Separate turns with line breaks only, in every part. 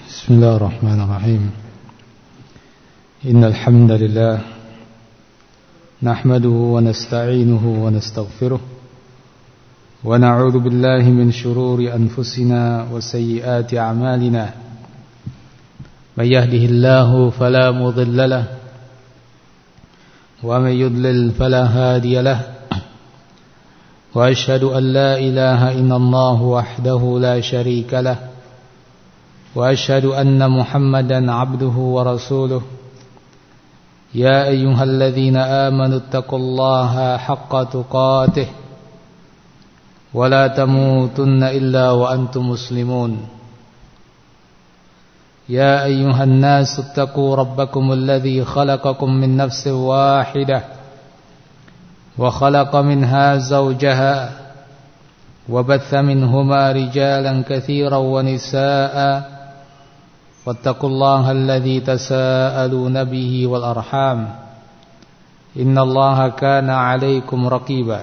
بسم الله الرحمن الرحيم إن الحمد لله نحمده ونستعينه ونستغفره ونعوذ بالله من شرور أنفسنا وسيئات أعمالنا من يهده الله فلا مضل له ومن يضلل فلا هادي له وأشهد أن لا إله إلا الله وحده لا شريك له وأشهد أن محمدا عبده ورسوله يا أيها الذين آمنوا اتقوا الله حق تقاته ولا تموتن إلا وأنتم مسلمون يا أيها الناس اتقوا ربكم الذي خلقكم من نفس واحدة وخلق منها زوجها وبث منهما رجالا كثيرا ونساء واتقوا الله الذي تساءلون به والأرحام إن الله كان عليكم رقيبا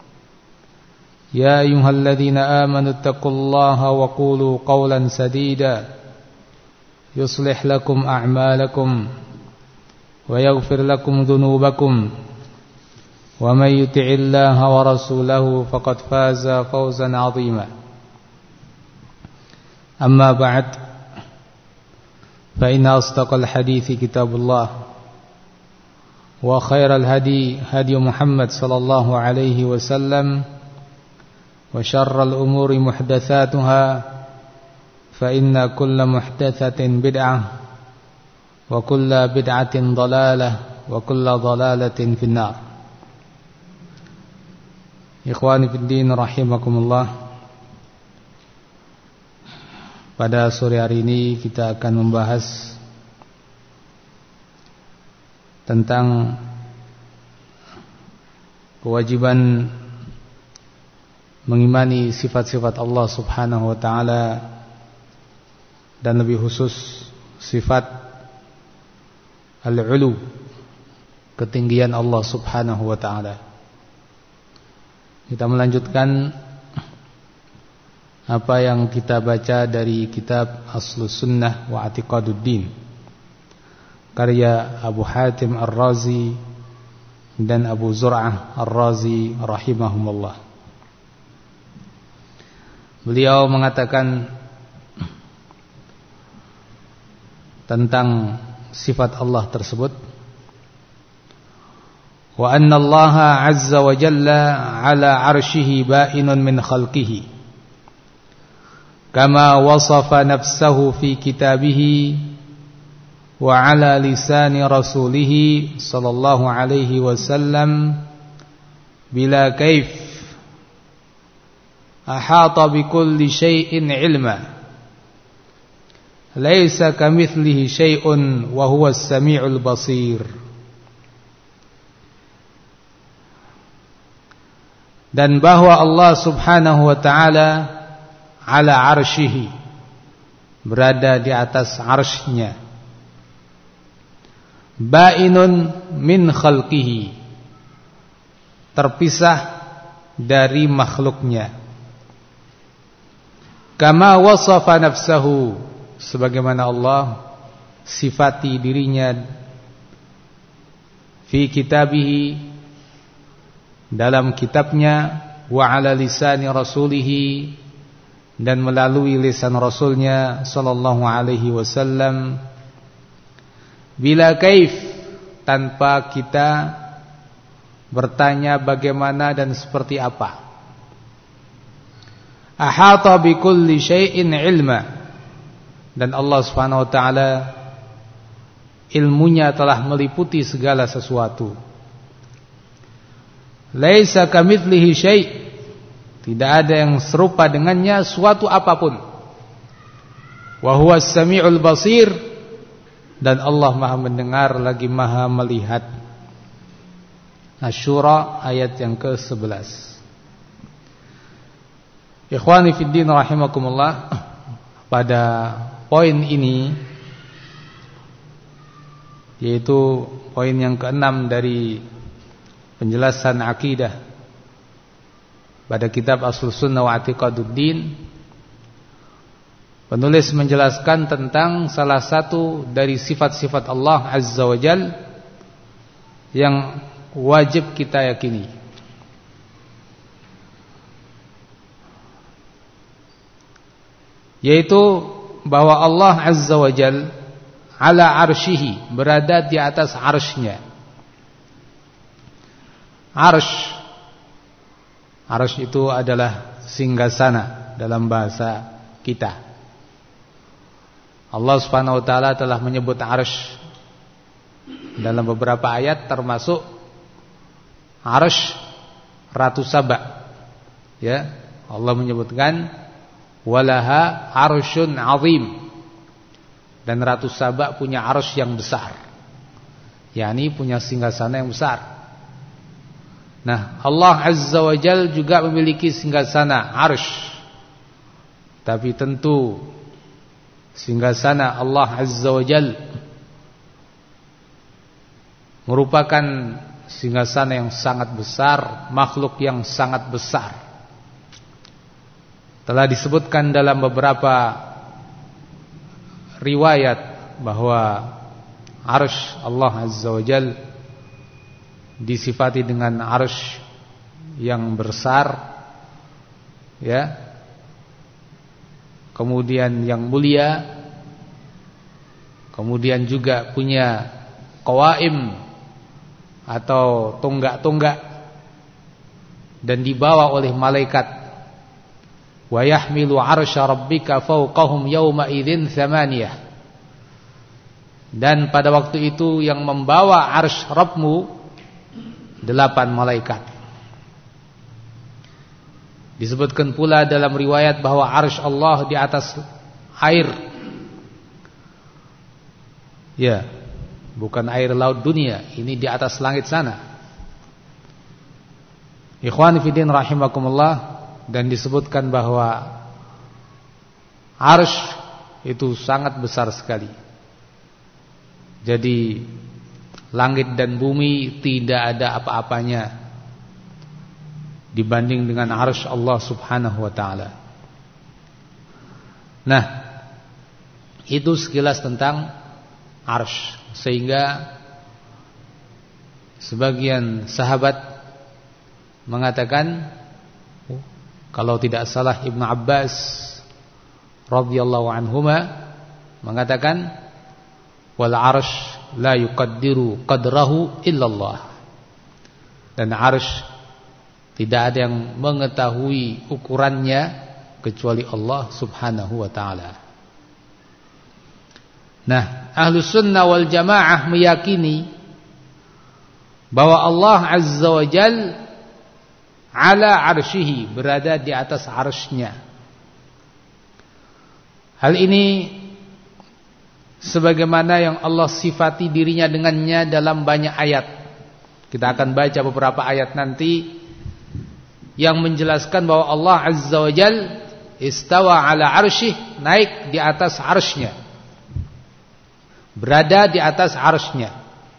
يا أيها الذين آمنوا اتقوا الله وقولوا قولا سديدا يصلح لكم أعمالكم ويغفر لكم ذنوبكم ومن يطع الله ورسوله فقد فاز فوزا عظيما أما بعد فإن أصدق الحديث كتاب الله وخير الهدي هدي محمد صلى الله عليه وسلم وشر الأمور محدثاتها فإن كل محدثة بدعة وكل بدعة ضلالة وكل ضلالة في النار. Ikhwani fiddin rahimakumullah. Pada sore hari ini kita akan membahas tentang kewajiban mengimani sifat-sifat Allah Subhanahu wa taala dan lebih khusus sifat al-ulu, ketinggian Allah Subhanahu wa taala. Kita melanjutkan apa yang kita baca dari kitab Aslus Sunnah wa I'tiqaduddin karya Abu Hatim Ar-Razi dan Abu Zur'ah Ar-Razi rahimahumullah. Beliau mengatakan tentang sifat Allah tersebut, wa anna Allah azza wa jalla ala arshihi ba'inun min khalqihi kama wasafa nafsahu fi kitabihi wa ala lisani rasulih sallallahu alaihi wasallam bila kaif ahata bi kulli shay'in ilma laisa kamithlihi shay'un wa huwa as-sami'ul basir. Dan bahwa Allah Subhanahu wa ta'ala ala arsyihi, berada di atas arsy-Nya, ba'inun min khalqihi, terpisah dari makhluknya, kama wasafa nafsahu, sebagaimana Allah sifati dirinya fi kitabihi, dalam kitabnya, wa ala lisani rasulihi, dan melalui lisan rasulnya sallallahu alaihi wasallam, bila kaif, tanpa kita bertanya bagaimana dan seperti apa. Ahata bi kulli syai'in ilma, dan Allah Subhanahu wa taala ilmunya telah meliputi segala sesuatu. Laisa kamitslihi syai', tidak ada yang serupa dengannya suatu apapun. Wa huwas samiul basir, dan Allah Maha mendengar lagi Maha melihat. Asy-Syura ayat yang ke-11. Ikhwani fiddin rahimakumullah, pada poin ini, yaitu poin yang ke-6 dari penjelasan akidah pada kitab Aslus Sunnah wa I'tiqaduddin, penulis menjelaskan tentang salah satu dari sifat-sifat Allah Azza wa Jal yang wajib kita yakini, yaitu bahwa Allah Azza wa Jal ala arsyihi, berada di atas arsy-Nya. Arsy itu adalah singgasana dalam bahasa kita. Allah Subhanahu wa taala telah menyebut arsy dalam beberapa ayat, termasuk arsy Ratu Saba. Ya, Allah menyebutkan walaha arsyun azim. Dan Ratu Saba punya arsy yang besar, yakni punya singgasana yang besar. Nah, Allah Azza wa Jal juga memiliki singgasana arsy. Tapi tentu singgasana Allah Azza wa Jal merupakan singgasana yang sangat besar, makhluk yang sangat besar. Telah disebutkan dalam beberapa riwayat bahwa arsy Allah Azza wa Jal disifati dengan arsy yang besar, ya, kemudian yang mulia, kemudian juga punya qawaim atau tonggak-tonggak, dan dibawa oleh malaikat. Wa yahmilu arsya rabbika fawqahum yawma idzin tsamaniyah. Dan pada waktu itu yang membawa arsy Rabbmu 8 malaikat. Disebutkan pula dalam riwayat bahwa arsy Allah di atas air. Ya, bukan air laut dunia, ini di atas langit sana. Ikhwani fi din rahimakumullah. Dan disebutkan bahwa arsy itu sangat besar sekali. Jadi langit dan bumi tidak ada apa-apanya dibanding dengan arsy Allah Subhanahu wa taala. Nah, itu sekilas tentang arsy. Sehingga sebagian sahabat mengatakan, kalau tidak salah Ibnu Abbas radhiyallahu anhuma mengatakan, wal arsy la yuqaddiru qadrahu illallah. Dan arsy tidak ada yang mengetahui ukurannya kecuali Allah Subhanahu wa taala. Nah, Ahlus Sunnah wal Jamaah meyakini bahwa Allah Azza wa Jalla ala arsyihi, berada di atas arsy-Nya. Hal ini sebagaimana yang Allah sifati dirinya dengannya dalam banyak ayat. Kita akan baca beberapa ayat nanti yang menjelaskan bahwa Allah Azza wa Jal istawa ala arsyih, naik di atas arsy-Nya, berada di atas arsy-Nya.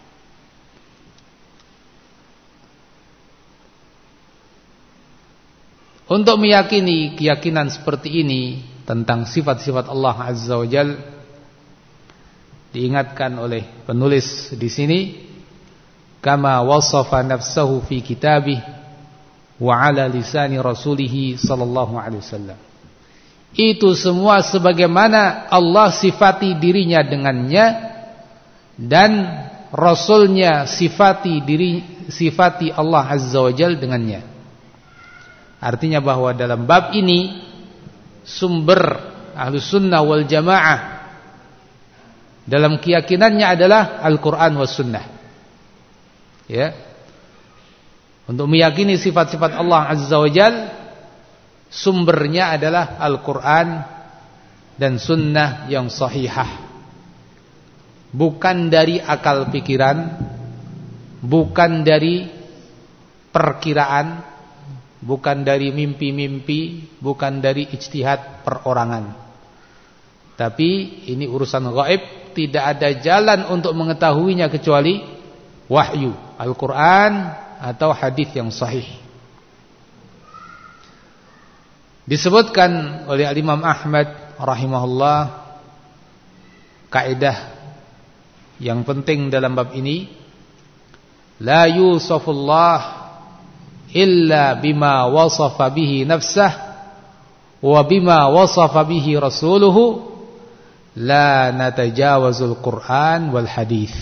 Untuk meyakini keyakinan seperti ini tentang sifat-sifat Allah Azza wa Jal, diingatkan oleh penulis di sini, kama wasafa nafsahu fi kitabih wa ala lisani rasulih sallallahu alaihi wasallam. Itu semua sebagaimana Allah sifati dirinya dengannya dan Rasulnya sifati Allah Azza wa Jal dengannya. Artinya bahwa dalam bab ini sumber Ahlus Sunnah wal Jamaah dalam keyakinannya adalah Al-Quran was Sunnah. Ya, untuk meyakini sifat-sifat Allah Azza wa Jal, sumbernya adalah Al-Quran dan Sunnah yang sahihah, bukan dari akal pikiran, bukan dari perkiraan, bukan dari mimpi-mimpi, bukan dari ijtihad perorangan. Tapi ini urusan gaib, tidak ada jalan untuk mengetahuinya kecuali wahyu, Al-Quran atau hadis yang sahih. Disebutkan oleh Imam Ahmad rahimahullah kaidah yang penting dalam bab ini, la yusafullah illa bima wasafa bihi nafsah wa bima wasafa bihi rasuluhu, la natajawazul Quran wal hadith.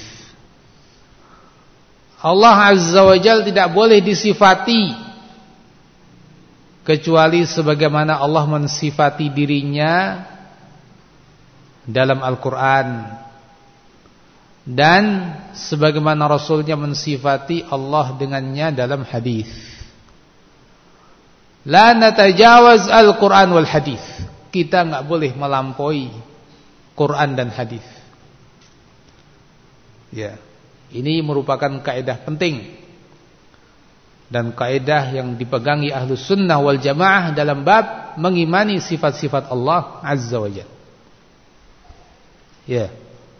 Allah Azza wa Jalla tidak boleh disifati kecuali sebagaimana Allah mensifati dirinya dalam Al-Quran, dan sebagaimana Rasulnya mensifati Allah dengannya dalam hadis. La natajawaz al-Quran wal hadis. Kita enggak boleh melampaui Quran dan hadis. Ya, ini merupakan kaidah penting dan kaidah yang dipegangi Ahlus Sunnah wal Jamaah dalam bab mengimani sifat-sifat Allah Azza wa Jalla. Ya.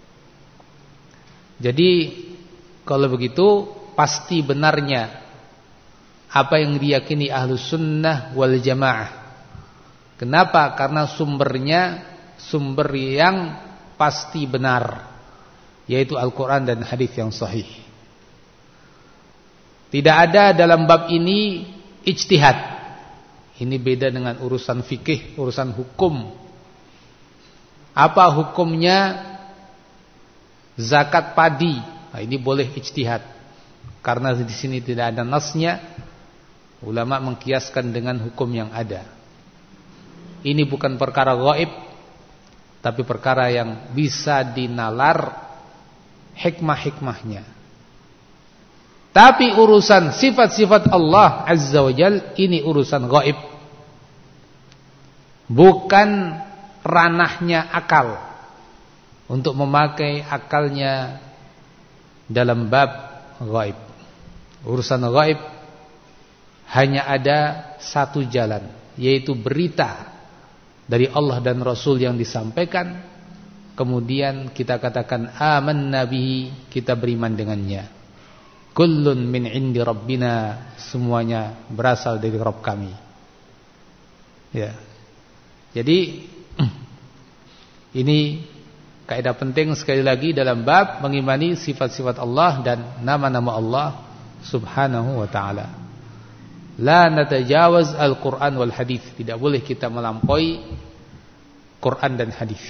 Jadi kalau begitu pasti benarnya apa yang diyakini Ahlus Sunnah wal Jamaah. Kenapa? Karena sumbernya sumber yang pasti benar, yaitu Al-Quran dan hadis yang sahih. Tidak ada dalam bab ini ijtihad. Ini beda dengan urusan fikih, urusan hukum. Apa hukumnya zakat padi? Nah, ini boleh ijtihad. Karena di sini tidak ada nasnya, ulama mengkiaskan dengan hukum yang ada. Ini bukan perkara gaib, tapi perkara yang bisa dinalar hikmah-hikmahnya. Tapi urusan sifat-sifat Allah Azza wa Jalla ini urusan gaib, bukan ranahnya akal untuk memakai akalnya dalam bab gaib. Urusan gaib hanya ada satu jalan, yaitu berita dari Allah dan Rasul yang disampaikan, kemudian kita katakan amanna bihi, kita beriman dengannya. Kullun min indi rabbina, semuanya berasal dari Rabb kami. Ya. Jadi ini kaidah penting sekali lagi dalam bab mengimani sifat-sifat Allah dan nama-nama Allah Subhanahu wa ta'ala. La natajawaz al-Quran wal hadith. Tidak boleh kita melampaui Quran dan hadith.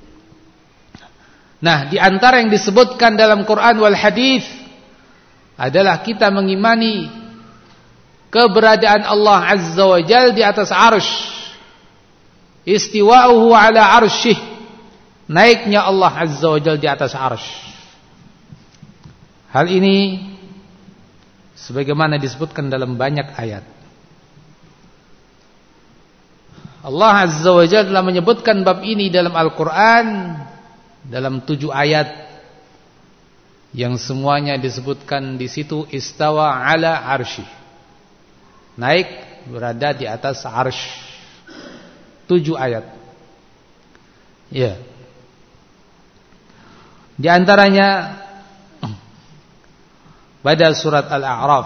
Nah, di antara yang disebutkan dalam Quran wal hadith adalah kita mengimani keberadaan Allah Azza wa Jalla di atas arsy. Istiwa'uhu ala arsyih, naiknya Allah Azza wa Jalla di atas arsy. Hal ini sebagaimana disebutkan dalam banyak ayat. Allah Azza wa Jalla telah menyebutkan bab ini dalam Al-Quran dalam 7 ayat, yang semuanya disebutkan di situ istawa ala arsy, naik berada di atas arsy. 7 ayat. Ya. Di antaranya pada surat Al-A'raf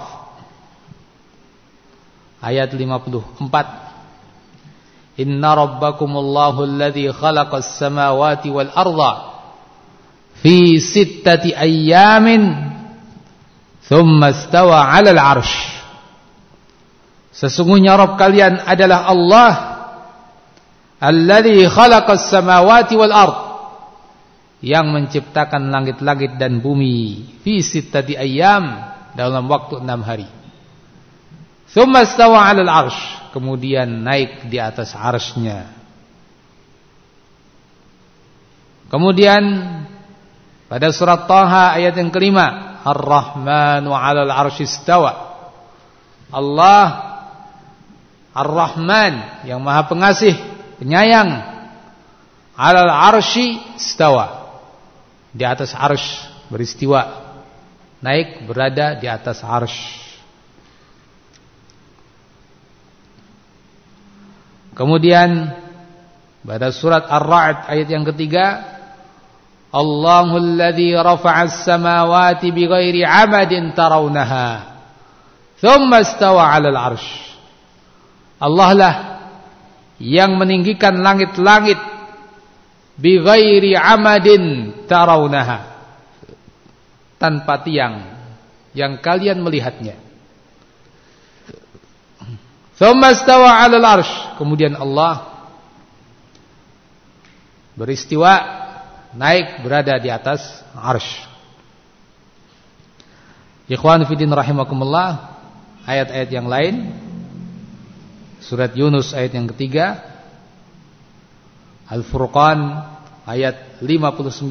ayat 54. Inna rabbakumullahu alladhi khalaqas samawati wal arda fi 6 ayyamin thumma istawa 'alal 'arsy. Sesungguhnya Rabb kalian adalah Allah alladzi khalaqas samawati wal ard, yang menciptakan langit-langit dan bumi, fi 6 ayyam, dalam waktu 6 hari. Tsumma istawa 'alal 'arsy, kemudian naik di atas arsy-Nya. Kemudian pada surat Taha ayat yang kelima, Ar-Rahmanu 'alal 'arsy istawa. Allah Ar-Rahman, yang Maha Pengasih, penyayang, 'alal 'arsy istawa, di atas arsy beristiwa, naik berada di atas arsy. Kemudian pada surat Ar-Ra'd ayat yang ketiga, Allahul ladzi rafa'as samawati bighairi 'amadin tarawnaha thumma istawa 'alal 'arsy. Allah lah yang meninggikan langit-langit bi ghairi amadin tarawnaha, tanpa tiang yang kalian melihatnya. Tsumma istawa 'alal 'arsy, kemudian Allah beristiwa, naik berada di atas 'arsy. Ikhwan fillah rahimakumullah, ayat-ayat yang lain, surat Yunus ayat yang ketiga, Al-Furqan ayat 59,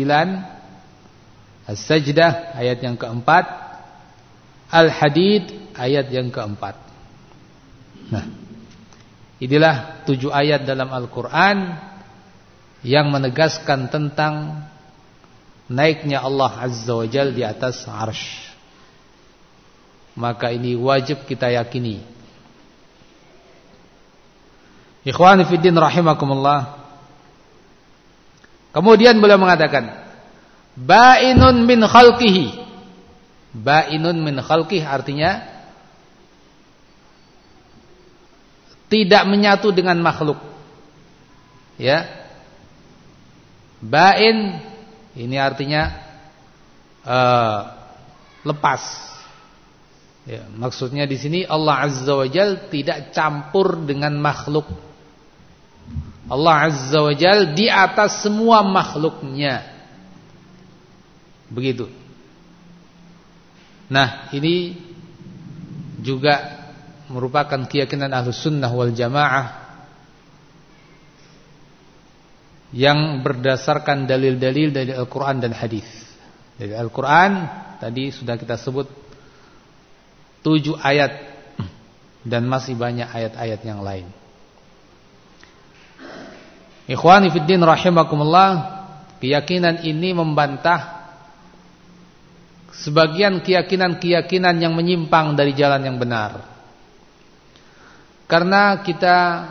As-Sajdah ayat yang keempat, Al-Hadid ayat yang keempat. Nah, inilah 7 ayat dalam Al-Quran yang menegaskan tentang naiknya Allah Azza wa Jalla di atas arsy. Maka ini wajib kita yakini. Ikhwani fiddin rahimakumullah. Kemudian beliau mengatakan, ba'inun min khalqihi. Ba'inun min khalqihi artinya tidak menyatu dengan makhluk. Ya. Ba'in ini artinya lepas. Ya, maksudnya di sini Allah Azza wa Jalla tidak campur dengan makhluk. Allah Azza wa Jalla di atas semua makhluknya. Begitu. Nah, ini juga merupakan keyakinan Ahlus Sunnah wal Jamaah yang berdasarkan dalil-dalil dari Al-Quran dan Hadis. Dari Al-Quran tadi sudah kita sebut 7 ayat dan masih banyak ayat-ayat yang lain. Ikhwani fiddin rahimakumullah, keyakinan ini membantah sebagian keyakinan-keyakinan yang menyimpang dari jalan yang benar. Karena kita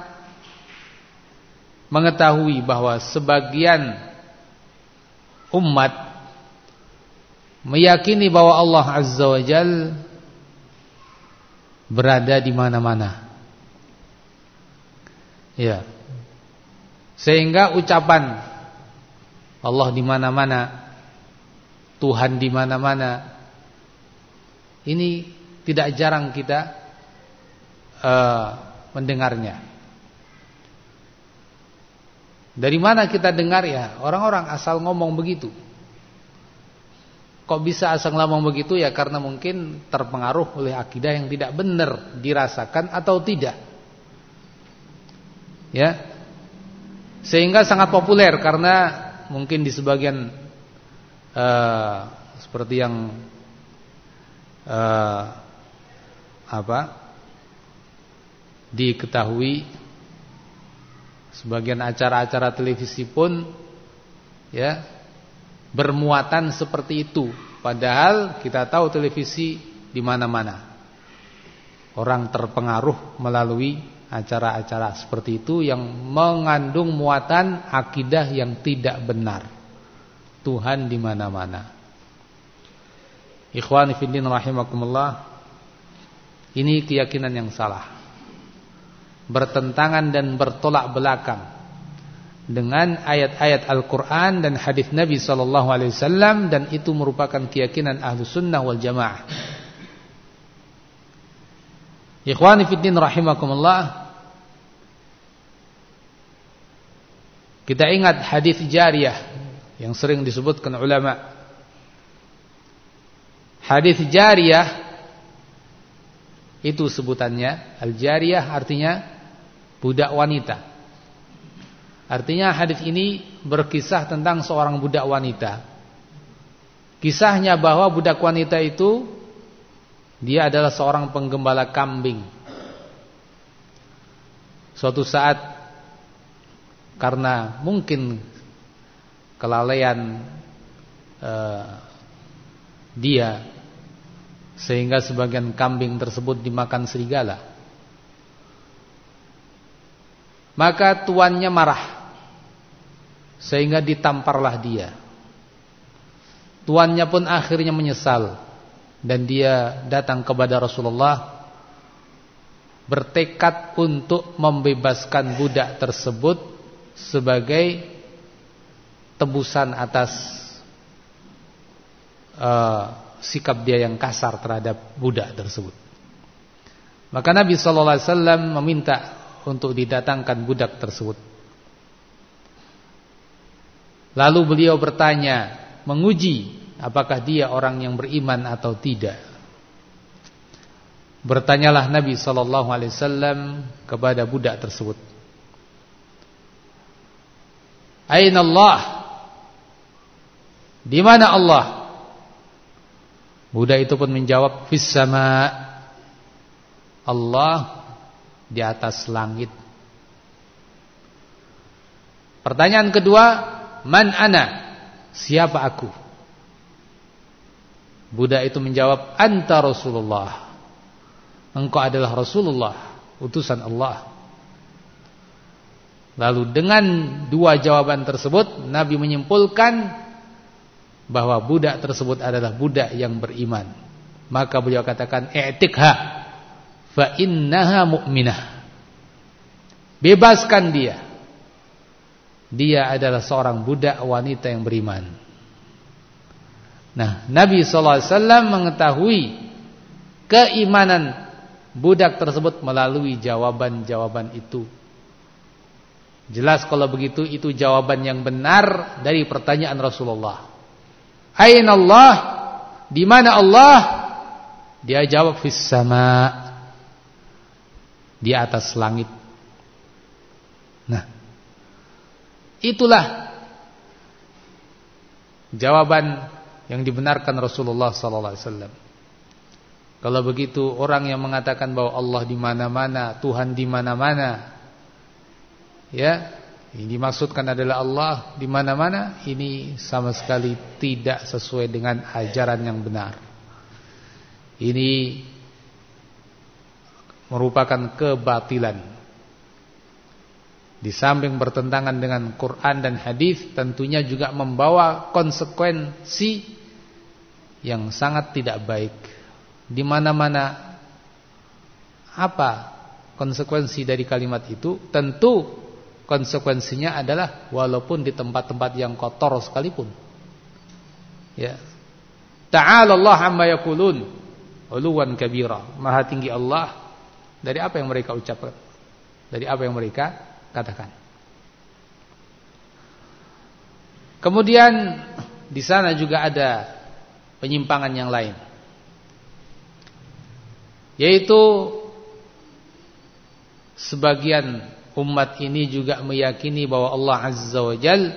mengetahui bahwa sebagian umat meyakini bahwa Allah Azza wa Jalla berada di mana-mana. Ya. Sehingga ucapan Allah di mana-mana, Tuhan di mana-mana, ini tidak jarang kita mendengarnya. Dari mana kita dengar ya? Orang-orang asal ngomong begitu. Kok bisa asal ngomong begitu ya? Karena mungkin terpengaruh oleh akidah yang tidak benar dirasakan atau tidak. Ya. Sehingga sangat populer karena mungkin di sebagian seperti yang diketahui, sebagian acara-acara televisi pun ya bermuatan seperti itu. Padahal kita tahu televisi di mana-mana. Orang terpengaruh melalui acara-acara seperti itu yang mengandung muatan akidah yang tidak benar. Tuhan di mana-mana. Ikhwani fillah rahimakumullah, ini keyakinan yang salah. Bertentangan dan bertolak belakang dengan ayat-ayat Al-Quran dan hadis Nabi SAW, dan itu merupakan keyakinan Ahlus Sunnah wal Jamaah. Ikhwani fiddin rahimakumullah, kita ingat hadis jariyah yang sering disebutkan ulama. Hadis jariyah itu sebutannya, al-jariyah artinya budak wanita. Artinya hadis ini berkisah tentang seorang budak wanita. Kisahnya bahwa budak wanita itu dia adalah seorang penggembala kambing. Suatu saat karena mungkin kelalaian dia, sehingga sebagian kambing tersebut dimakan serigala. Maka tuannya marah, sehingga ditamparlah dia. Tuannya pun akhirnya menyesal, dan dia datang kepada Rasulullah bertekad untuk membebaskan budak tersebut sebagai tebusan atas sikap dia yang kasar terhadap budak tersebut. Maka Nabi sallallahu alaihi wasallam meminta untuk didatangkan budak tersebut. Lalu beliau bertanya, menguji apakah dia orang yang beriman atau tidak. Bertanyalah Nabi sallallahu alaihi wasallam kepada budak tersebut, "Aina Allah?" Di mana Allah? Budak itu pun menjawab, "Fis sama." Allah di atas langit. Pertanyaan kedua, "Man ana?" Siapa aku? Budak itu menjawab, "Anta Rasulullah." Engkau adalah Rasulullah, utusan Allah. Lalu dengan dua jawaban tersebut, Nabi menyimpulkan bahwa budak tersebut adalah budak yang beriman. Maka beliau katakan, "I'tikha fa innaha mu'minah." Bebaskan dia. Dia adalah seorang budak wanita yang beriman. Nah, Nabi SAW mengetahui keimanan budak tersebut melalui jawaban-jawaban itu. Jelas kalau begitu itu jawaban yang benar dari pertanyaan Rasulullah. Aina Allah? Di mana Allah? Dia jawab fis sama. Di atas langit. Nah, itulah jawaban yang dibenarkan Rasulullah sallallahu alaihi wasallam. Kalau begitu orang yang mengatakan bahwa Allah di mana-mana, Tuhan di mana-mana, ya, ini dimaksudkan adalah Allah di mana-mana, ini sama sekali tidak sesuai dengan ajaran yang benar. Ini merupakan kebatilan. Di samping bertentangan dengan Quran dan hadis, tentunya juga membawa konsekuensi yang sangat tidak baik. Di mana-mana apa konsekuensi dari kalimat itu? Tentu konsekuensinya adalah walaupun di tempat-tempat yang kotor sekalipun. Ya. Ta'ala Allah amma yaqulun 'uluwan kabira. Maha tinggi Allah dari apa yang mereka ucapkan, dari apa yang mereka katakan. Kemudian di sana juga ada penyimpangan yang lain, yaitu sebagian umat ini juga meyakini bahwa Allah Azza wa Jalla,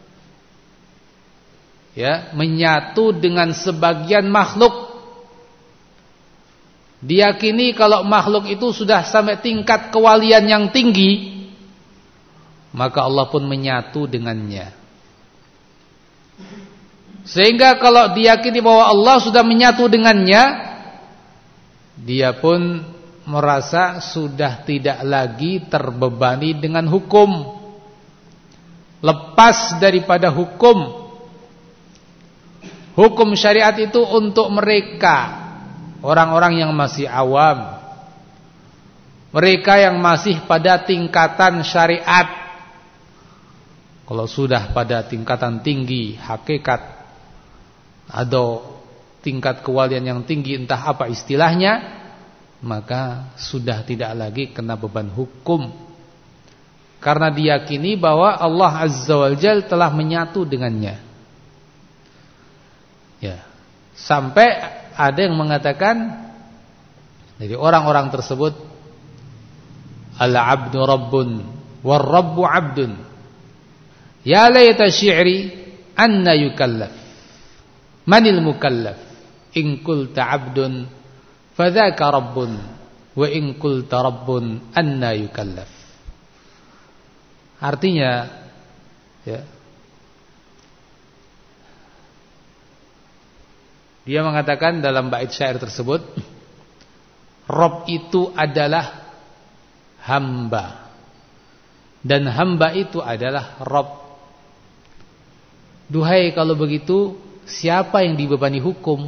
ya, menyatu dengan sebagian makhluk. Diyakini kalau makhluk itu sudah sampai tingkat kewalian yang tinggi, maka Allah pun menyatu dengannya. Sehingga kalau diyakini bahwa Allah sudah menyatu dengannya, dia pun merasa sudah tidak lagi terbebani dengan hukum, lepas daripada hukum. Hukum syariat itu untuk mereka, orang-orang yang masih awam, mereka yang masih pada tingkatan syariat. Kalau sudah pada tingkatan tinggi hakikat atau tingkat kewalian yang tinggi, entah apa istilahnya, maka sudah tidak lagi kena beban hukum, karena diyakini bahwa Allah Azza wa Jalla telah menyatu dengannya. Ya, sampai ada yang mengatakan dari orang-orang tersebut, al-'abdu rabbun war rabbu 'abdun, ya laita syi'ri anna yukallaf, manil mukallaf, in qulta 'abdun fadzaka rabbun wa in qulta rabbun anna yukallaf. Artinya, ya, dia mengatakan dalam bait syair tersebut, Rabb itu adalah hamba, dan hamba itu adalah Rabb. Duhai kalau begitu, siapa yang dibebani hukum?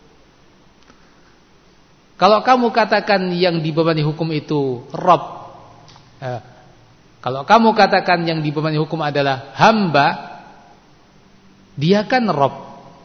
Kalau kamu katakan yang dibebani hukum itu Rabb, kalau kamu katakan yang dibebani hukum adalah hamba, Dia kan Rabb.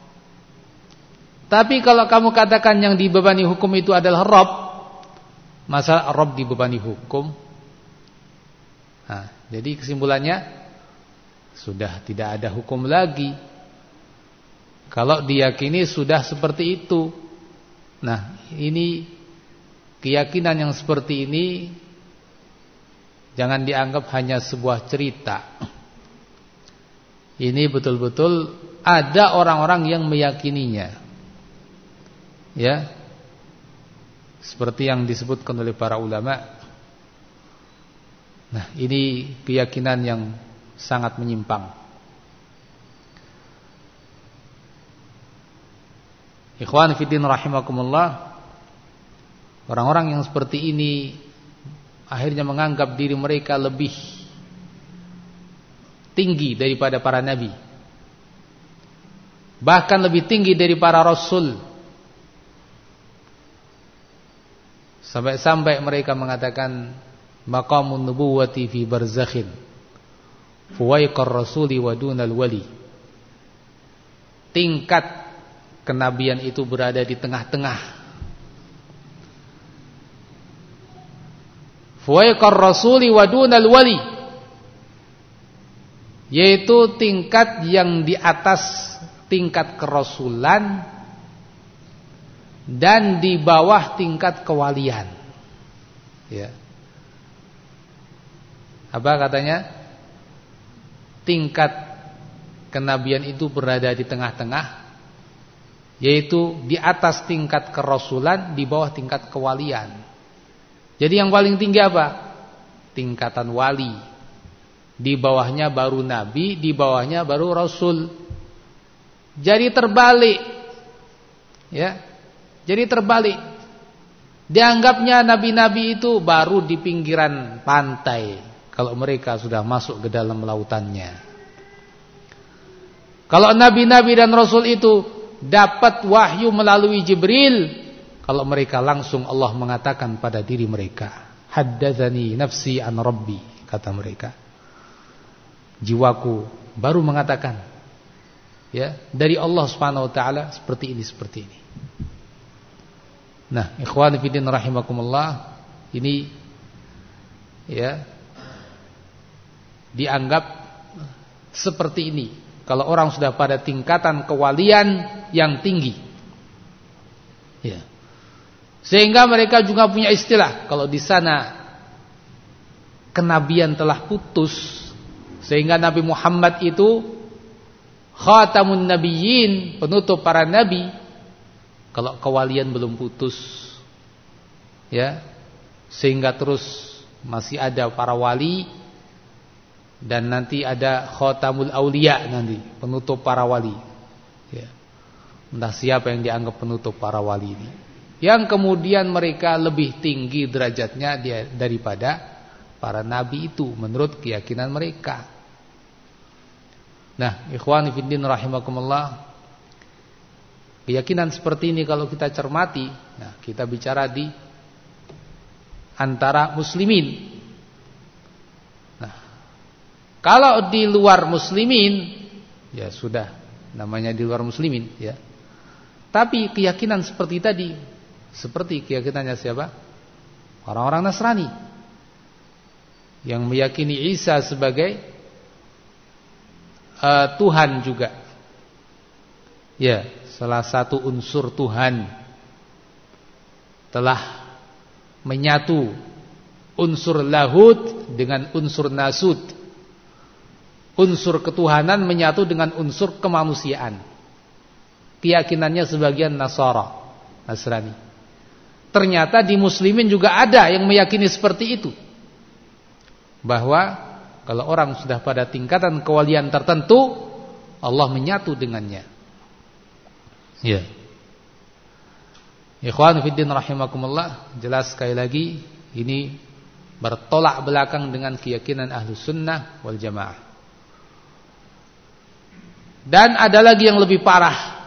Tapi kalau kamu katakan yang dibebani hukum itu adalah Rabb, masa Rabb dibebani hukum? Nah, jadi kesimpulannya sudah tidak ada hukum lagi. Kalau diyakini sudah seperti itu. Nah, ini keyakinan yang seperti ini jangan dianggap hanya sebuah cerita. Ini betul-betul ada orang-orang yang meyakininya. Ya. Seperti yang disebutkan oleh para ulama. Nah, ini keyakinan yang sangat menyimpang. Ikhwan fiddin rahimakumullah, orang-orang yang seperti ini akhirnya menganggap diri mereka lebih tinggi daripada para nabi, bahkan lebih tinggi dari para rasul. Sampai-sampai mereka mengatakan maqamun nubuwati fi barzakhin fuwaiqar rasuli wa dunal wali. Tingkat kenabian itu berada di tengah-tengah. Fuwaiqar rasuli wa dunal wali, yaitu tingkat yang di atas tingkat kerasulan dan di bawah tingkat kewalian. Ya. Apa katanya? Tingkat kenabian itu berada di tengah-tengah, yaitu di atas tingkat kerasulan, di bawah tingkat kewalian. Jadi yang paling tinggi apa? Tingkatan wali. Di bawahnya baru nabi, di bawahnya baru rasul. Jadi terbalik. Ya. Jadi terbalik. Dianggapnya nabi-nabi itu baru di pinggiran pantai kalau mereka sudah masuk ke dalam lautannya. Kalau nabi-nabi dan rasul itu dapat wahyu melalui Jibril, kalau mereka langsung Allah mengatakan pada diri mereka, haddatsani nafsi an rabbi, kata mereka. Jiwaku baru mengatakan, ya, dari Allah Subhanahu wa taala seperti ini, seperti ini. Nah, ikhwan fillah rahimakumullah, ini ya dianggap seperti ini kalau orang sudah pada tingkatan kewalian yang tinggi. Ya. Sehingga mereka juga punya istilah, kalau di sana kenabian telah putus, sehingga Nabi Muhammad itu khatamun nabiyyin, penutup para nabi. Kalau kewalian belum putus, ya, sehingga terus masih ada para wali, dan nanti ada khatamul auliya, nanti penutup para wali. Ya. Entah siapa yang dianggap penutup para wali ini, yang kemudian mereka lebih tinggi derajatnya daripada para nabi itu menurut keyakinan mereka. Nah, ikhwani fiddin rahimakumullah, keyakinan seperti ini kalau kita cermati, nah kita bicara di antara muslimin. Nah, kalau di luar muslimin, ya sudah, namanya di luar muslimin, ya. Tapi keyakinan seperti tadi, seperti keyakinannya siapa? Orang-orang Nasrani yang meyakini Isa sebagai Tuhan juga. Ya, salah satu unsur Tuhan, telah menyatu unsur lahud dengan unsur nasud. Unsur ketuhanan menyatu dengan unsur kemanusiaan. Keyakinannya sebagian Nasrani. Ternyata di muslimin juga ada yang meyakini seperti itu, bahwa kalau orang sudah pada tingkatan kewalian tertentu, Allah menyatu dengannya. Ya. Ikhwan fiddin rahimakumullah, jelas sekali lagi ini bertolak belakang dengan keyakinan Ahlus Sunnah wal Jamaah. Dan ada lagi yang lebih parah,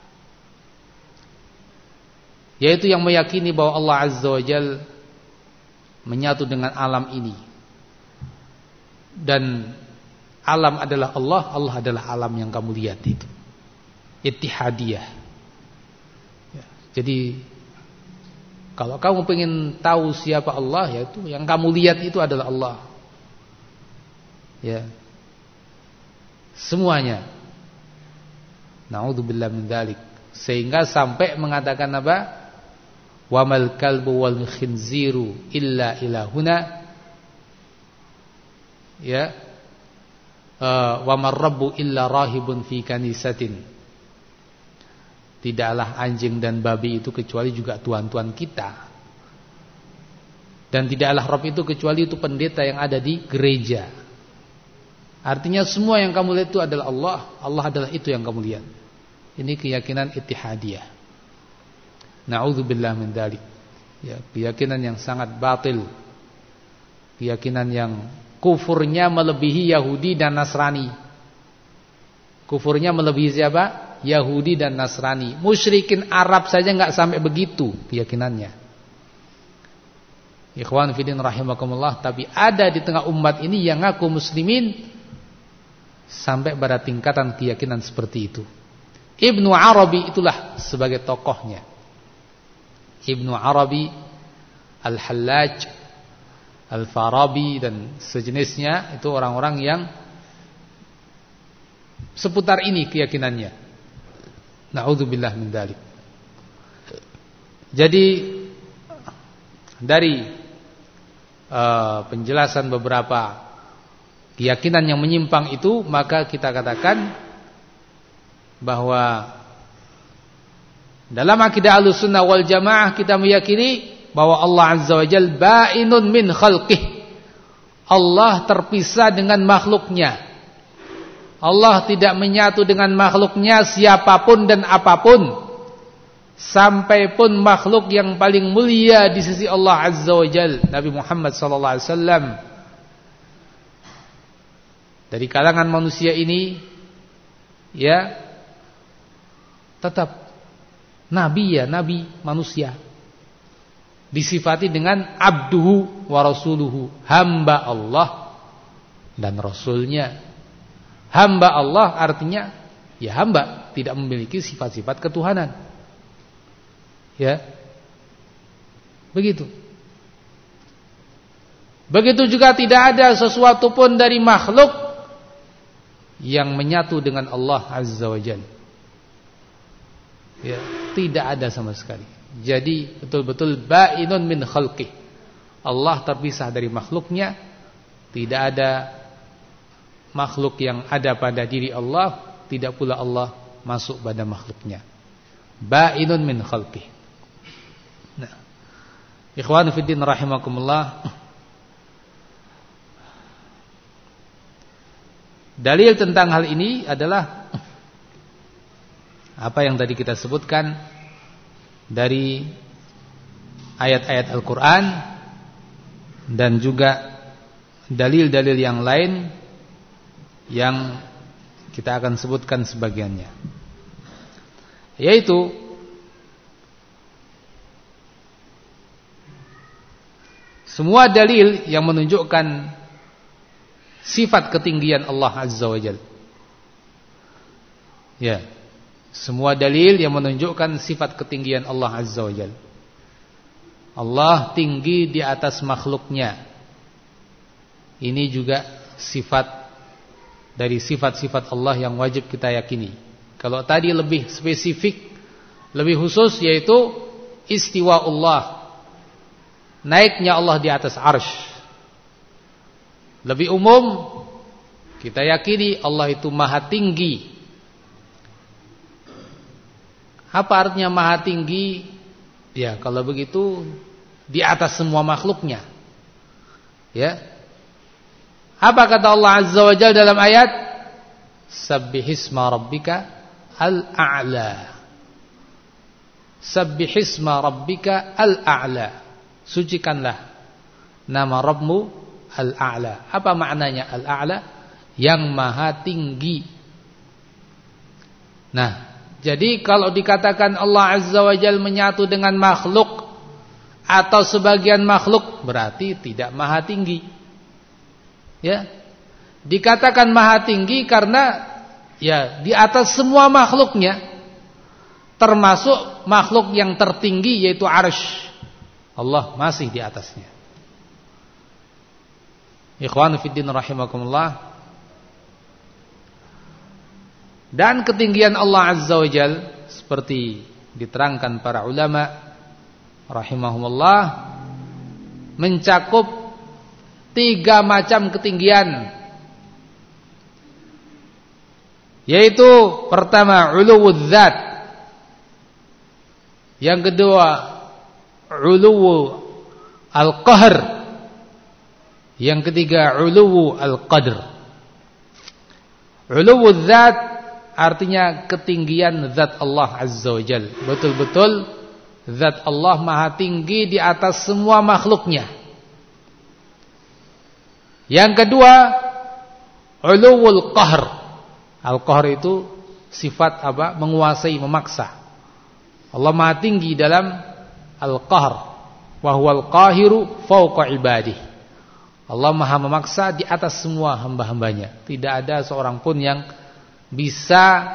yaitu yang meyakini bahwa Allah Azza wa Jalla menyatu dengan alam ini, dan alam adalah Allah, Allah adalah alam yang kamu lihat itu. Ittihadiyah. Ya, jadi kalau kamu pengen tahu siapa Allah, yaitu yang kamu lihat itu adalah Allah. Ya. Semuanya. Na'udzubillah min dzalik. Sehingga sampai mengatakan apa? Wa mal kalbu wal khinziru illa ilahuna. Ya. Wa mar rabbu illa rahibun fi kanisatin. Tidaklah anjing dan babi itu kecuali juga tuan-tuan kita. Dan tidaklah Rabb itu kecuali itu pendeta yang ada di gereja. Artinya semua yang kamu lihat itu adalah Allah. Allah adalah itu yang kamu lihat. Ini keyakinan ittihadiyah. Na'udzubillah min dzalik. Ya, keyakinan yang sangat batil. Keyakinan yang kufurnya melebihi Yahudi dan Nasrani. Kufurnya melebihi siapa? Yahudi dan Nasrani. Musyrikin Arab saja enggak sampai begitu keyakinannya. Ikhwan fillah rahimakumullah, tapi ada di tengah umat ini yang ngaku muslimin sampai pada tingkatan keyakinan seperti itu. Ibnu Arabi itulah sebagai tokohnya. Ibnu Arabi, Al-Hallaj, Al-Farabi dan sejenisnya itu orang-orang yang seputar ini keyakinannya. Na'udzubillah min dzalik. Jadi dari penjelasan beberapa keyakinan yang menyimpang itu, maka kita katakan bahwa dalam akidah Ahlussunnah wal Jamaah kita meyakini bahwa Allah Azza wa Jalla ba'inun min khalqih. Allah terpisah dengan makhluknya. Allah tidak menyatu dengan makhluknya siapapun dan apapun. Sampai pun makhluk yang paling mulia di sisi Allah Azza wa Jalla, Nabi Muhammad sallallahu alaihi wasallam. Dari kalangan manusia ini ya tetap nabi, ya nabi manusia. Disifati dengan abduhu wa rasuluhu, hamba Allah dan rasulnya. Hamba Allah artinya ya hamba, tidak memiliki sifat-sifat ketuhanan. Ya. Begitu. Begitu juga tidak ada sesuatu pun dari makhluk yang menyatu dengan Allah Azza wa Jalla. Ya, tidak ada sama sekali. Jadi betul-betul ba'inun min khalqih. Allah terpisah dari makhluknya. Tidak ada makhluk yang ada pada diri Allah, tidak pula Allah masuk pada makhluknya. Ba'inun min khalqih. Nah, ikhwan fiddin rahimakumullah. Dalil tentang hal ini adalah apa yang tadi kita sebutkan dari ayat-ayat Al-Quran dan juga dalil-dalil yang lain yang kita akan sebutkan sebagiannya, yaitu semua dalil yang menunjukkan sifat ketinggian Allah Azza wa Jalla. Ya, semua dalil yang menunjukkan sifat ketinggian Allah Azza wa Jalla. Allah tinggi di atas makhluknya. Ini juga sifat dari sifat-sifat Allah yang wajib kita yakini. Kalau tadi lebih spesifik, lebih khusus, yaitu istiwa Allah, naiknya Allah di atas arsy. Lebih umum, kita yakini Allah itu maha tinggi. Apa artinya maha tinggi? Ya, kalau begitu di atas semua makhluknya. Ya. Apa kata Allah Azza wa Jalla dalam ayat? Sabbihisma rabbika al-a'la. Sabbihisma rabbika al-a'la. Sucikanlah nama Rabbmu al-a'la. Apa maknanya al-a'la? Yang maha tinggi. Nah, jadi kalau dikatakan Allah Azza wa Jalla menyatu dengan makhluk atau sebagian makhluk, berarti tidak maha tinggi. Ya. dikatakan maha tinggi karena ya di atas semua makhluknya, termasuk makhluk yang tertinggi yaitu arsy. Allah masih di atasnya. Ikhwanu fiddin rahimakumullah. Dan ketinggian Allah Azza wa Jal seperti diterangkan para ulama rahimahumullah mencakup 3 macam ketinggian, yaitu pertama uluwul dzat, yang kedua uluwul al-qahr, yang ketiga uluwul al-qadr. Uluwul dzat artinya ketinggian zat Allah Azza wa Jalla. Betul-betul zat Allah maha tinggi di atas semua makhluknya. Yang kedua uluwul qahr. Al-qahr itu sifat apa? Menguasai, memaksa. Allah maha tinggi dalam al-qahr. Wa huwal qahiru fawqa ibadihi. Allah maha memaksa di atas semua hamba-hambanya. Tidak ada seorang pun yang bisa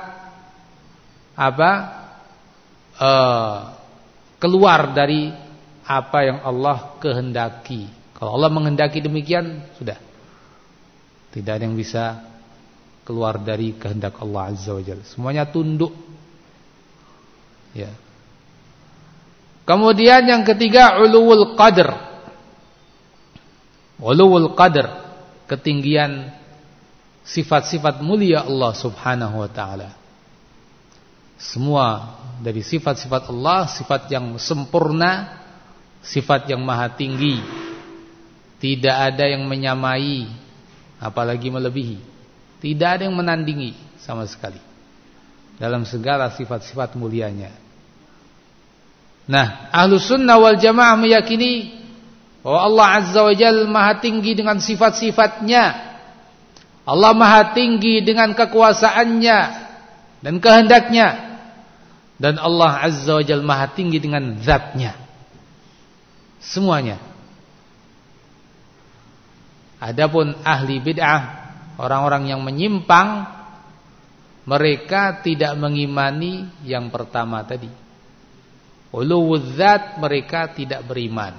keluar dari apa yang Allah kehendaki. Kalau Allah menghendaki demikian, sudah. Tidak ada yang bisa keluar dari kehendak Allah Azza wa Jalla. Semuanya tunduk. Ya. Kemudian yang ketiga uluwul qadr. Uluwul qadr, ketinggian sifat-sifat mulia Allah Subhanahu wa taala. Semua dari sifat-sifat Allah, sifat yang sempurna, sifat yang maha tinggi. Tidak ada yang menyamai, apalagi melebihi. Tidak ada yang menandingi sama sekali dalam segala sifat-sifat mulianya. Nah, Ahlus Sunnah wal Jamaah meyakini bahwa Allah Azza wa Jalla maha tinggi dengan sifat-sifatnya. Allah maha tinggi dengan kekuasaannya dan kehendaknya. Dan Allah Azza wa Jalla maha tinggi dengan zatnya. Semuanya. Adapun ahli bid'ah, orang-orang yang menyimpang, mereka tidak mengimani yang pertama tadi. Uluwul dzat, mereka tidak beriman.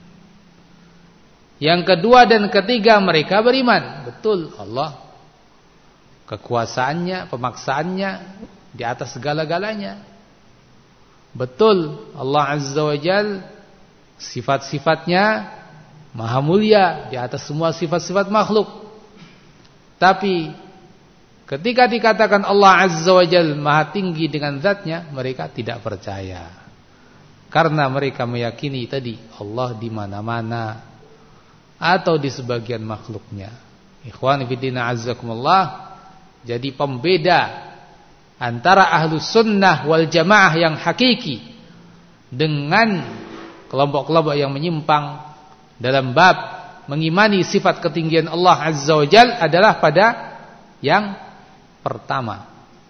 Yang kedua dan ketiga mereka beriman. Betul, Allah kekuasaannya, pemaksaannya di atas segala-galanya. Betul, Allah Azza wa Jalla sifat-sifatnya maha mulia di atas semua sifat-sifat makhluk. Tapi ketika dikatakan Allah Azza wa Jalla maha tinggi dengan zatnya, mereka tidak percaya. Karena mereka meyakini tadi Allah di mana-mana atau di sebagian makhluknya. Ikhwani fillah azzakumullah. Jadi pembeda antara Ahlus Sunnah wal Jamaah yang hakiki dengan kelompok-kelompok yang menyimpang dalam bab mengimani sifat ketinggian Allah Azza wa Jalla adalah pada yang pertama.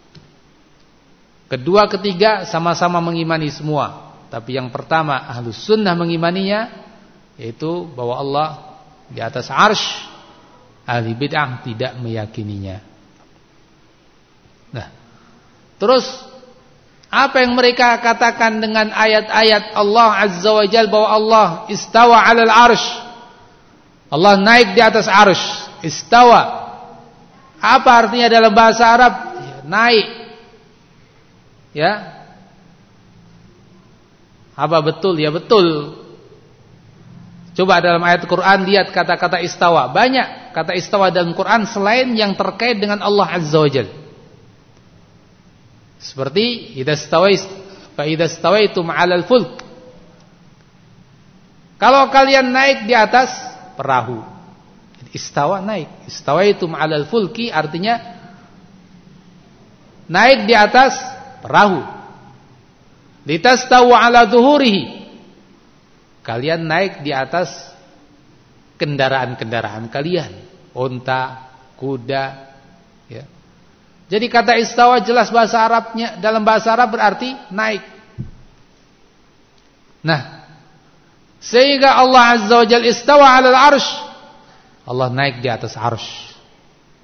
Kedua, ketiga sama-sama mengimani semua. Tapi yang pertama Ahlus Sunnah mengimaninya, yaitu bahwa Allah di atas arsy. Ahli bid'ah tidak meyakininya. Nah, terus apa yang mereka katakan dengan ayat-ayat Allah Azza wa Jalla bahwa Allah istawa 'alal arsy? Allah naik di atas arsy. Istawa. Apa artinya dalam bahasa Arab? Ya, naik. Ya. Apa betul? Ya betul. Coba dalam ayat Quran lihat kata-kata istawa. Banyak kata istawa dalam Quran selain yang terkait dengan Allah Azza wa Jalla. Seperti idza stawaitum 'alal fulk. Kalau kalian naik di atas perahu. Istawa naik. Istawaitum 'alal fulki artinya naik di atas perahu. Litastawu 'ala dhuhurihi. Kalian naik di atas kendaraan-kendaraan kalian, unta, kuda, ya. Jadi kata istawa jelas bahasa Arabnya, dalam bahasa Arab berarti naik. Nah, sehingga Allah Azza wa Jalla istawa 'alal arsy. Allah naik di atas arsy.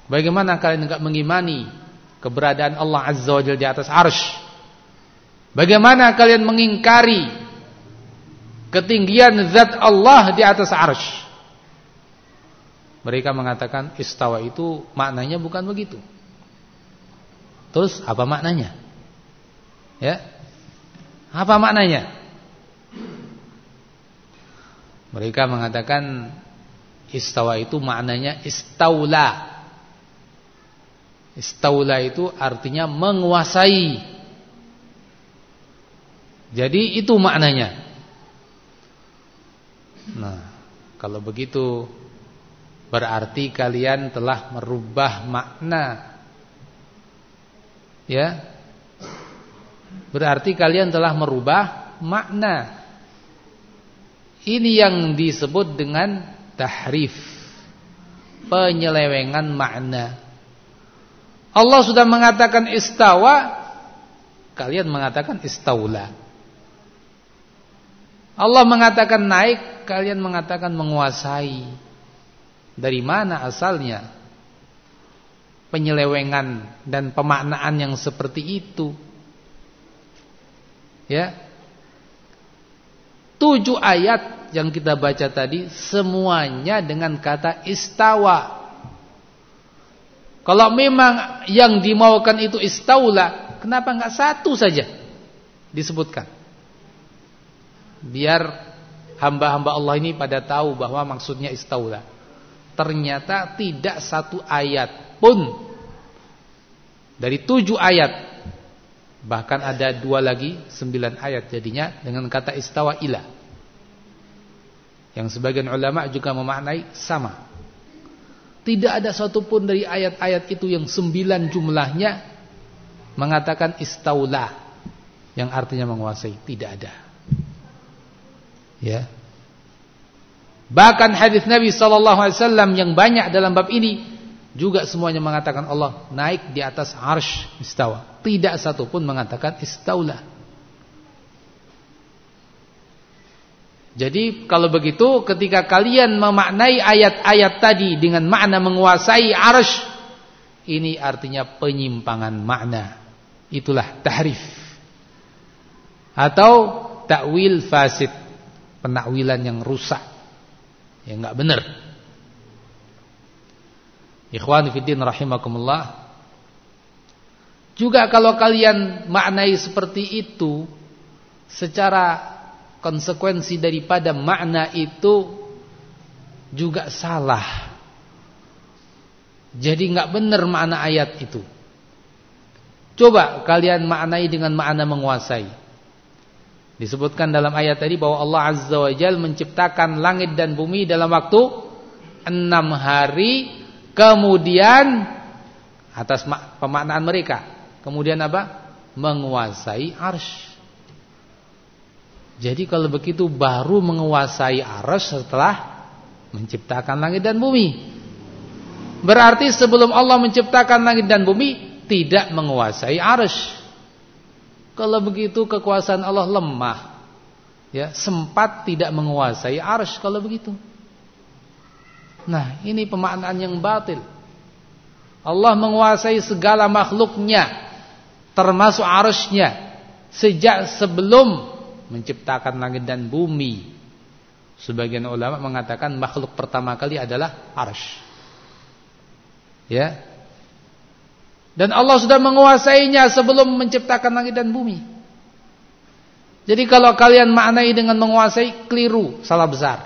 Bagaimana kalian enggak mengimani keberadaan Allah Azza wa Jalla di atas arsy? Bagaimana kalian mengingkari ketinggian zat Allah di atas arsy? Mereka mengatakan istawa itu maknanya bukan begitu. Terus apa maknanya? Ya. Apa maknanya? Mereka mengatakan istawa itu maknanya istaula. Istaula itu artinya menguasai. Jadi itu maknanya. Nah, kalau begitu berarti kalian telah merubah makna. Ya. Berarti kalian telah merubah makna. Ini yang disebut dengan tahrif, penyelewengan makna. Allah sudah mengatakan istawa, kalian mengatakan istaula. Allah mengatakan naik, kalian mengatakan menguasai. Dari mana asalnya penyelewengan dan pemaknaan yang seperti itu? Ya. 7 ayat yang kita baca tadi semuanya dengan kata istawa. Kalau memang yang dimaukan itu istaula, kenapa enggak satu saja disebutkan? Biar hamba-hamba Allah ini pada tahu bahwa maksudnya istaula. Ternyata tidak satu ayat pun dari 7 ayat, bahkan ada 2 lagi 9 ayat jadinya dengan kata istawa ila. Yang sebagian ulama juga memaknai sama. Tidak ada satupun dari ayat-ayat itu yang 9 jumlahnya mengatakan istaula, yang artinya menguasai. Tidak ada. Ya. Bahkan hadis Nabi SAW yang banyak dalam bab ini juga semuanya mengatakan Allah naik di atas arsy istawa. Tidak satupun mengatakan istaula. Jadi kalau begitu ketika kalian memaknai ayat-ayat tadi dengan makna menguasai arsy, ini artinya penyimpangan makna. Itulah tahrif atau takwil fasid, penakwilan yang rusak, yang enggak benar. Ikhwan fillah rahimakumullah. Juga kalau kalian maknai seperti itu, secara konsekuensi daripada makna itu juga salah. Jadi enggak benar makna ayat itu. Coba kalian maknai dengan makna menguasai. Disebutkan dalam ayat tadi bahwa Allah Azza wa Jalla menciptakan langit dan bumi dalam waktu 6 hari, kemudian atas pemaknaan mereka, kemudian apa? Menguasai arsy. Jadi kalau begitu baru menguasai arsy setelah menciptakan langit dan bumi. Berarti sebelum Allah menciptakan langit dan bumi tidak menguasai arsy. Kalau begitu kekuasaan Allah lemah. Ya, sempat tidak menguasai arsy kalau begitu. Nah, ini pemaknaan yang batil. Allah menguasai segala makhluknya, termasuk arsy-Nya, sejak sebelum menciptakan langit dan bumi. Sebagian ulama mengatakan makhluk pertama kali adalah arsy. Ya. Dan Allah sudah menguasainya sebelum menciptakan langit dan bumi. Jadi kalau kalian maknai dengan menguasai, keliru, salah besar.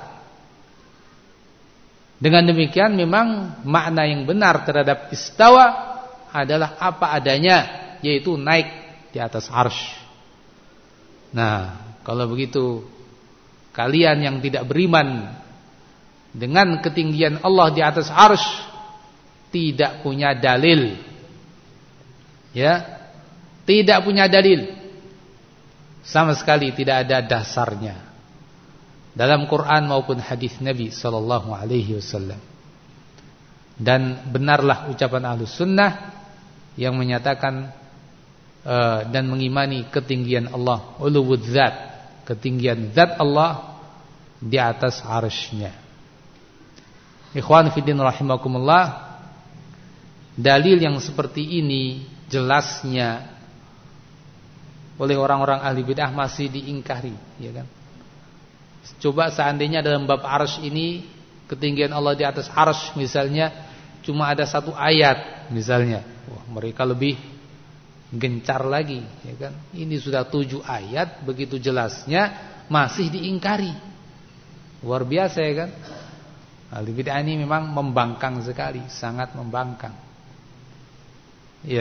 Dengan demikian memang makna yang benar terhadap istawa adalah apa adanya, yaitu naik di atas arsy. Nah, kalau begitu kalian yang tidak beriman dengan ketinggian Allah di atas arsy tidak punya dalil. Ya, tidak punya dalil. Sama sekali tidak ada dasarnya dalam Quran maupun hadis Nabi sallallahu alaihi wasallam. Dan benarlah ucapan Ahlus Sunnah yang menyatakan dan mengimani ketinggian Allah, uluwud zat, ketinggian zat Allah di atas arsy-Nya. Ikhwan fillah rahimakumullah, dalil yang seperti ini jelasnya oleh orang-orang ahli bid'ah masih diingkari, ya kan? Coba seandainya dalam bab arsy ini, ketinggian Allah di atas arsy misalnya cuma ada 1 ayat misalnya, wah, mereka lebih gencar lagi, ya kan? Ini sudah 7 ayat begitu jelasnya masih diingkari. Luar biasa, ya kan? Ahli bid'ah ini memang membangkang sekali, sangat membangkang. Iya.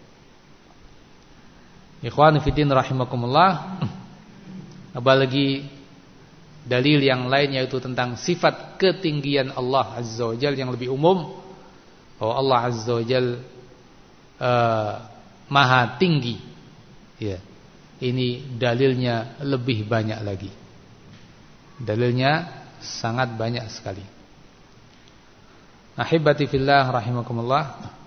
Ikhwan fillah rahimakumullah. Apalagi dalil yang lain yaitu tentang sifat ketinggian Allah Azza wa Jalla yang lebih umum, bahwa Allah Azza wa Jalla maha tinggi. Ya. Ini dalilnya lebih banyak lagi. Dalilnya sangat banyak sekali. Ahibati fillah rahimakumullah.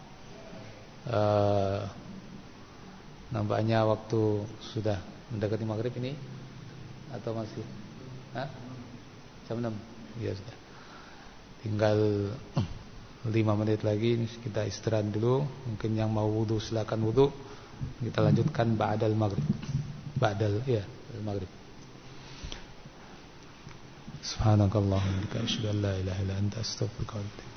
Nampaknya waktu sudah mendekati maghrib ini atau masih? Jam 6. Ya sudah. Tinggal 5 menit lagi, kita istirahat dulu. Mungkin yang mau wudu silakan wudu. Kita lanjutkan ba'dal maghrib. Ba'dal maghrib. Subhanakallahumma wa bihamdika asyhadu an la ilaha illa anta astaghfiruka wa atubu ilaik.